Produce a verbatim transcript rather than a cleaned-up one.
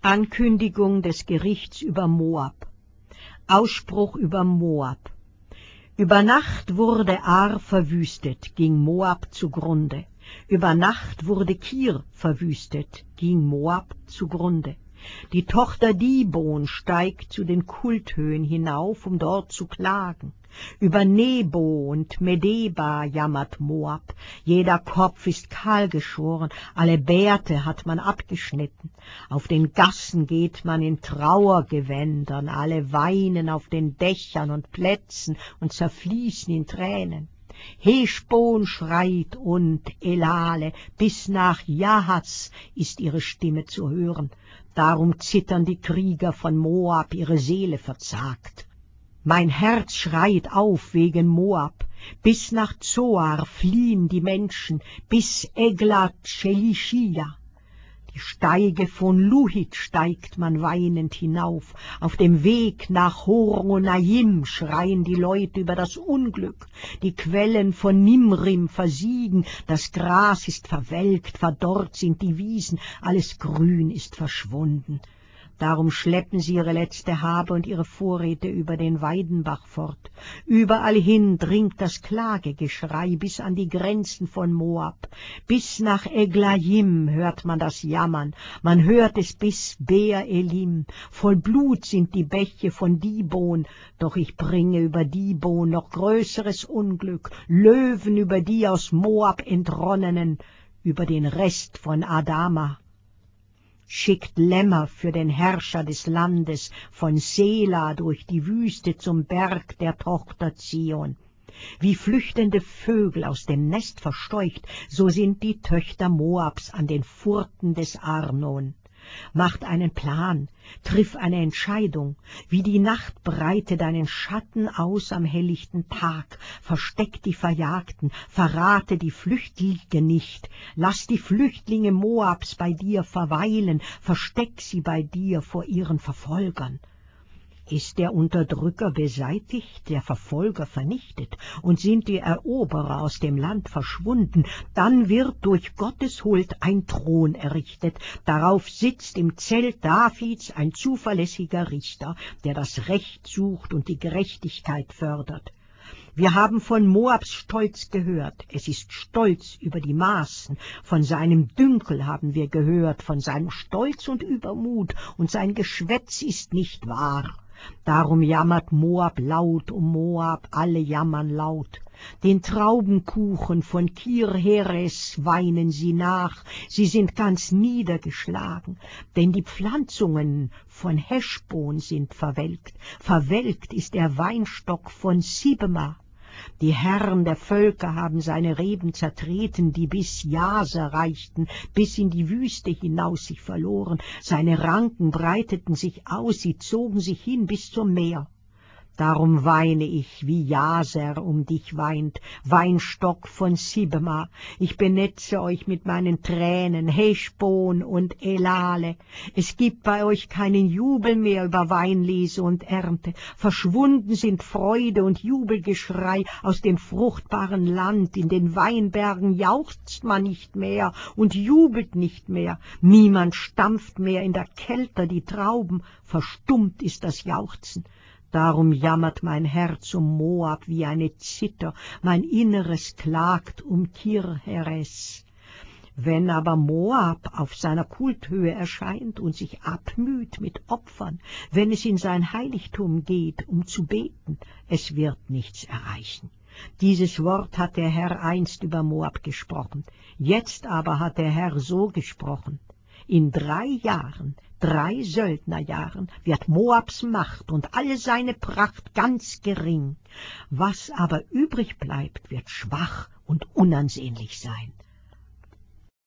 Ankündigung des Gerichts über Moab. Ausspruch über Moab. Über Nacht wurde Ar verwüstet, ging Moab zugrunde. Über Nacht wurde Kir verwüstet, ging Moab zugrunde. Die Tochter Dibon steigt zu den Kulthöhen hinauf, um dort zu klagen. Über Nebo und Medeba jammert Moab. Jeder Kopf ist kahlgeschoren, alle Bärte hat man abgeschnitten. Auf den Gassen geht man in Trauergewändern, alle weinen auf den Dächern und Plätzen und zerfließen in Tränen. Heschbon schreit und Elale, bis nach Jahaz ist ihre Stimme zu hören. Darum zittern die Krieger von Moab, ihre Seele verzagt. Mein Herz schreit auf wegen Moab. Bis nach Zoar fliehen die Menschen, bis Eglat Shelishiya. Die Steige von Luhit steigt man weinend hinauf. Auf dem Weg nach Horonaim schreien die Leute über das Unglück. Die Quellen von Nimrim versiegen, das Gras ist verwelkt, verdorrt sind die Wiesen, alles Grün ist verschwunden. Darum schleppen sie ihre letzte Habe und ihre Vorräte über den Weidenbach fort. Überall hin dringt das Klagegeschrei bis an die Grenzen von Moab. Bis nach Eglayim hört man das Jammern, man hört es bis Beer Elim. Voll Blut sind die Bäche von Dibon, doch ich bringe über Dibon noch größeres Unglück, Löwen über die aus Moab entronnenen, über den Rest von Adama. Schickt Lämmer für den Herrscher des Landes, von Sela durch die Wüste zum Berg der Tochter Zion. Wie flüchtende Vögel aus dem Nest verscheucht, so sind die Töchter Moabs an den Furten des Arnon. Macht einen Plan, triff eine Entscheidung, wie die Nacht breite deinen Schatten aus am helllichten Tag, versteck die Verjagten, verrate die Flüchtlinge nicht, lass die Flüchtlinge Moabs bei dir verweilen, versteck sie bei dir vor ihren Verfolgern. Ist der Unterdrücker beseitigt, der Verfolger vernichtet, und sind die Eroberer aus dem Land verschwunden, dann wird durch Gottes Huld ein Thron errichtet, darauf sitzt im Zelt Davids ein zuverlässiger Richter, der das Recht sucht und die Gerechtigkeit fördert. Wir haben von Moabs Stolz gehört, es ist stolz über die Maßen, von seinem Dünkel haben wir gehört, von seinem Stolz und Übermut, und sein Geschwätz ist nicht wahr. Darum jammert Moab laut um Moab, alle jammern laut. Den Traubenkuchen von Kir-Heres weinen sie nach, sie sind ganz niedergeschlagen, denn die Pflanzungen von Heschbon sind verwelkt, verwelkt ist der Weinstock von Sibma. Die Herren der Völker haben seine Reben zertreten, die bis Jaser reichten, bis in die Wüste hinaus sich verloren. Seine Ranken breiteten sich aus, sie zogen sich hin bis zum Meer. Darum weine ich, wie Jaser um dich weint, Weinstock von Sibma. Ich benetze euch mit meinen Tränen, Heschbon und Elale. Es gibt bei euch keinen Jubel mehr über Weinlese und Ernte. Verschwunden sind Freude und Jubelgeschrei aus dem fruchtbaren Land. In den Weinbergen jauchzt man nicht mehr und jubelt nicht mehr. Niemand stampft mehr in der Kälte die Trauben. Verstummt ist das Jauchzen. Darum jammert mein Herz um Moab wie eine Zither, mein Inneres klagt um Kir-Heres. Wenn aber Moab auf seiner Kulthöhe erscheint und sich abmüht mit Opfern, wenn es in sein Heiligtum geht, um zu beten, es wird nichts erreichen. Dieses Wort hat der Herr einst über Moab gesprochen, jetzt aber hat der Herr so gesprochen: In drei Jahren, drei Söldnerjahren, wird Moabs Macht und alle seine Pracht ganz gering. Was aber übrig bleibt, wird schwach und unansehnlich sein.